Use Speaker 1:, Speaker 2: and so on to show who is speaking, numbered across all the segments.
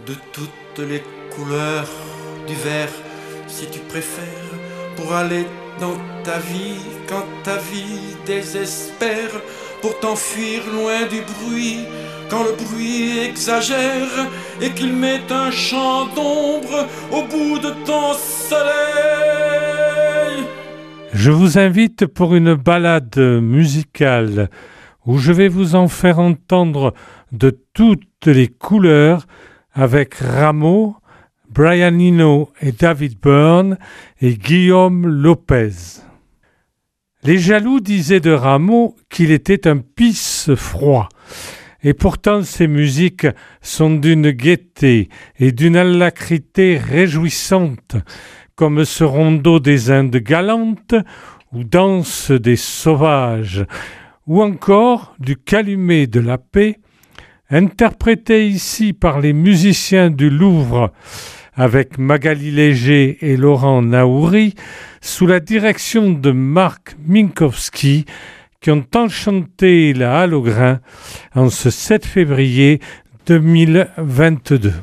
Speaker 1: de toutes les couleurs du vert, si tu préfères, pour aller dans ta vie quand ta vie désespère, pour t'enfuir loin du bruit quand le bruit exagère et qu'il met un champ d'ombre au bout de ton soleil.
Speaker 2: Je vous invite pour une balade musicale où je vais vous en faire entendre de toutes les couleurs avec Rameau, Brian Eno et David Byrne et Guillaume Lopez. Les jaloux disaient de Rameau qu'il était un pisse froid. Et pourtant ses musiques sont d'une gaieté et d'une alacrité réjouissante, comme ce rondeau des Indes galantes, ou Danse des sauvages, ou encore du Calumet de la paix, interprété ici par les musiciens du Louvre, avec Magali Léger et Laurent Naouri, sous la direction de Marc Minkowski, qui ont enchanté la Halle au Grain en ce 7 février 2022.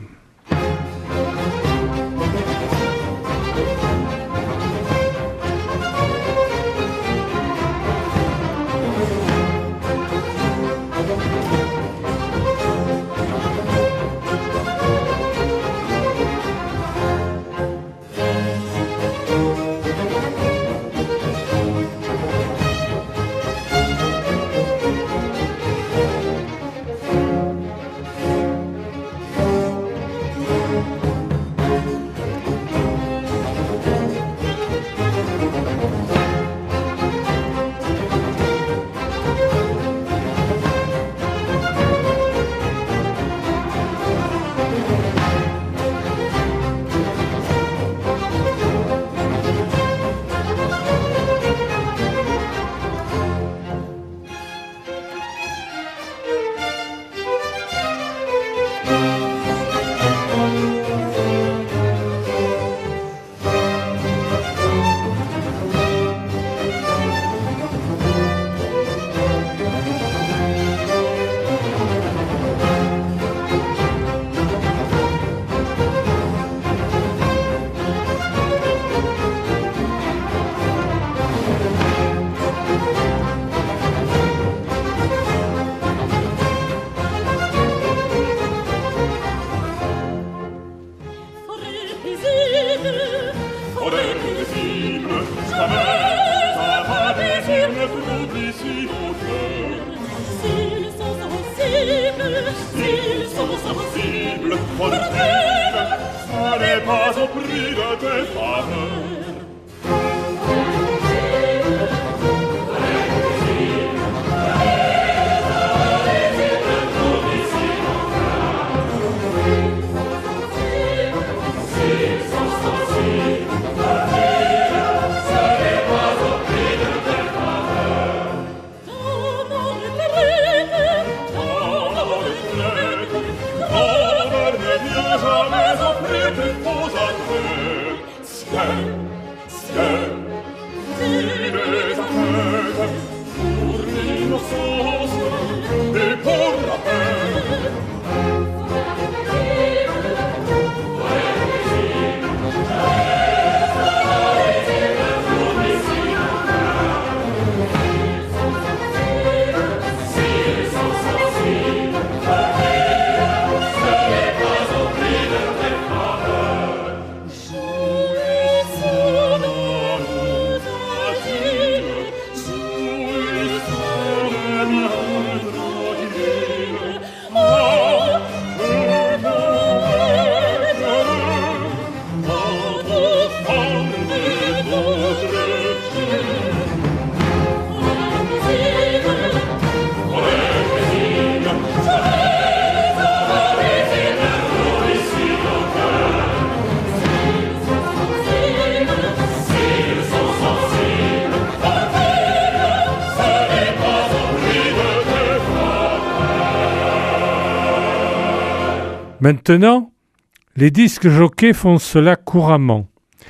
Speaker 2: Maintenant, les disques jockeys font cela couramment.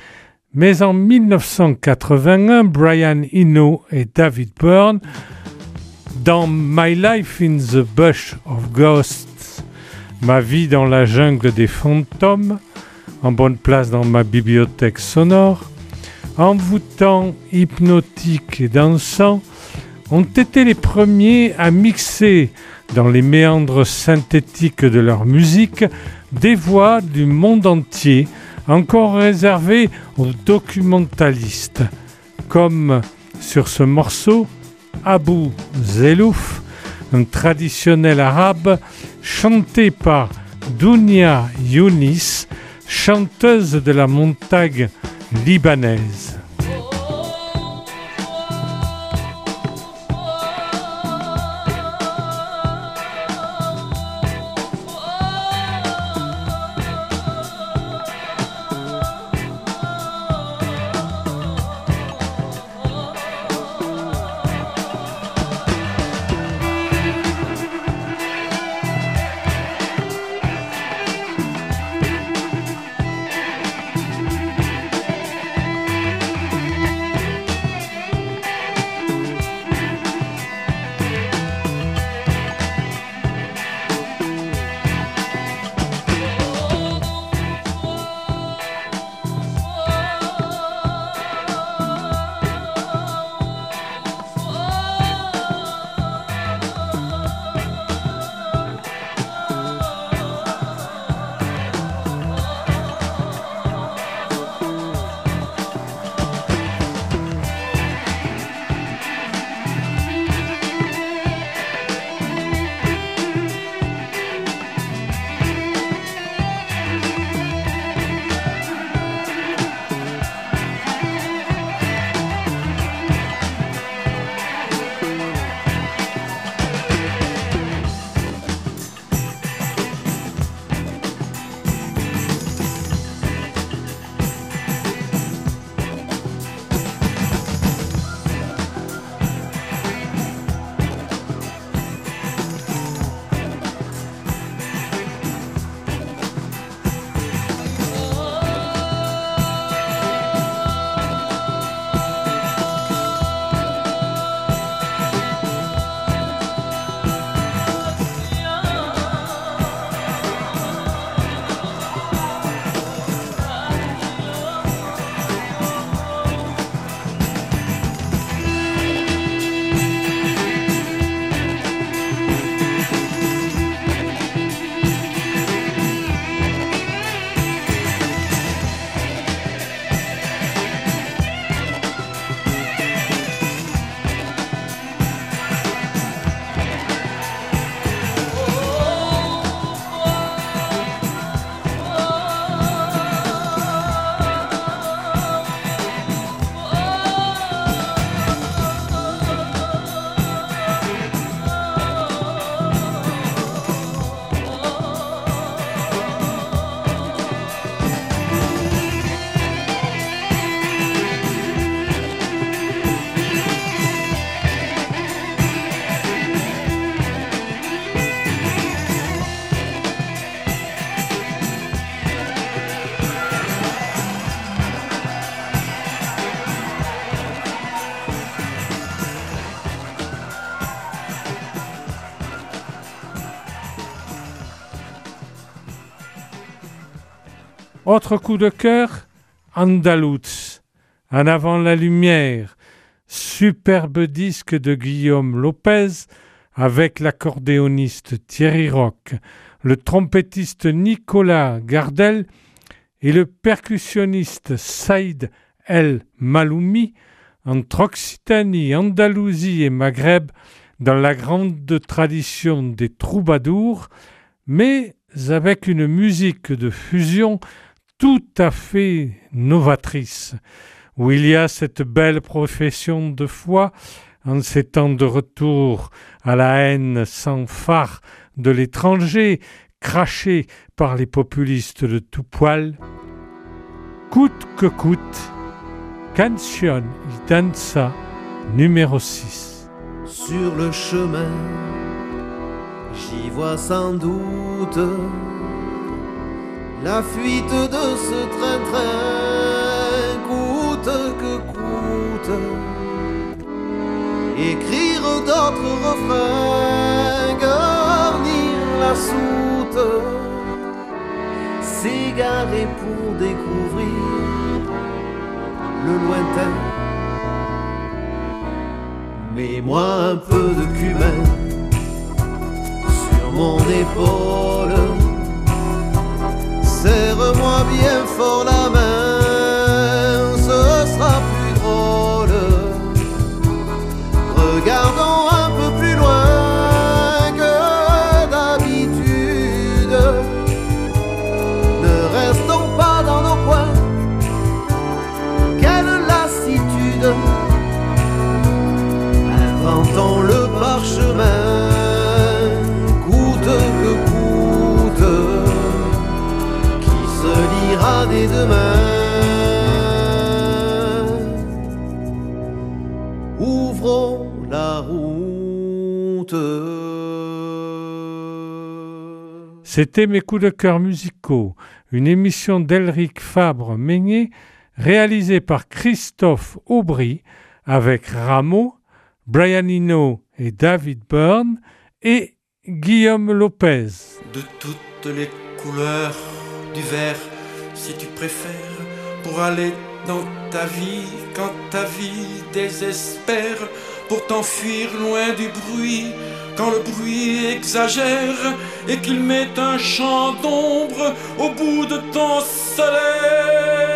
Speaker 2: Mais en 1981, Brian Eno et David Byrne, dans My Life in the Bush of Ghosts, ma vie dans la jungle des fantômes, en bonne place dans ma bibliothèque sonore, envoûtant, hypnotique et dansant, ont été les premiers à mixer dans les méandres synthétiques de leur musique des voix du monde entier, encore réservées aux documentalistes, comme sur ce morceau, Abou Zelouf, un traditionnel arabe chanté par Dounia Younis, chanteuse de la montagne libanaise. Autre coup de cœur, Andaluz, En avant la lumière, superbe disque de Guillaume Lopez avec l'accordéoniste Thierry Roch, le trompettiste Nicolas Gardel et le percussionniste Saïd El Maloumi entre Occitanie, Andalousie et Maghreb dans la grande tradition des troubadours, mais avec une musique de fusion tout à fait novatrice, où il y a cette belle profession de foi en ces temps de retour à la haine sans phare de l'étranger, craché par les populistes de tout poil. Coûte que coûte, Canción y Danza numéro 6.
Speaker 3: Sur le chemin, j'y vois sans doute la fuite de ce train-train, coûte que coûte. Écrire d'autres refrains, garnir la soute s'égarer pour découvrir le lointain. Mets-moi un peu de cumin sur mon épaule, serre-moi bien fort la main, ce sera plus drôle. Regardons un peu plus loin que d'habitude, ne restons pas dans nos coins. Quelle lassitude! Inventons le parchemin, coûte que coûte, qui se lira dès demain. Ouvrons la route.
Speaker 2: C'était Mes coups de cœur musicaux, une émission d'Elric Fabre-Meignet, réalisée par Christophe Aubry, avec Rameau, Brian Eno et David Byrne, et Guillaume Lopez.
Speaker 1: De toutes les couleurs du vert, si tu préfères, pour aller dans ta vie quand ta vie désespère, pour t'enfuir loin du bruit quand le bruit exagère et qu'il met un champ d'ombre au bout de ton soleil.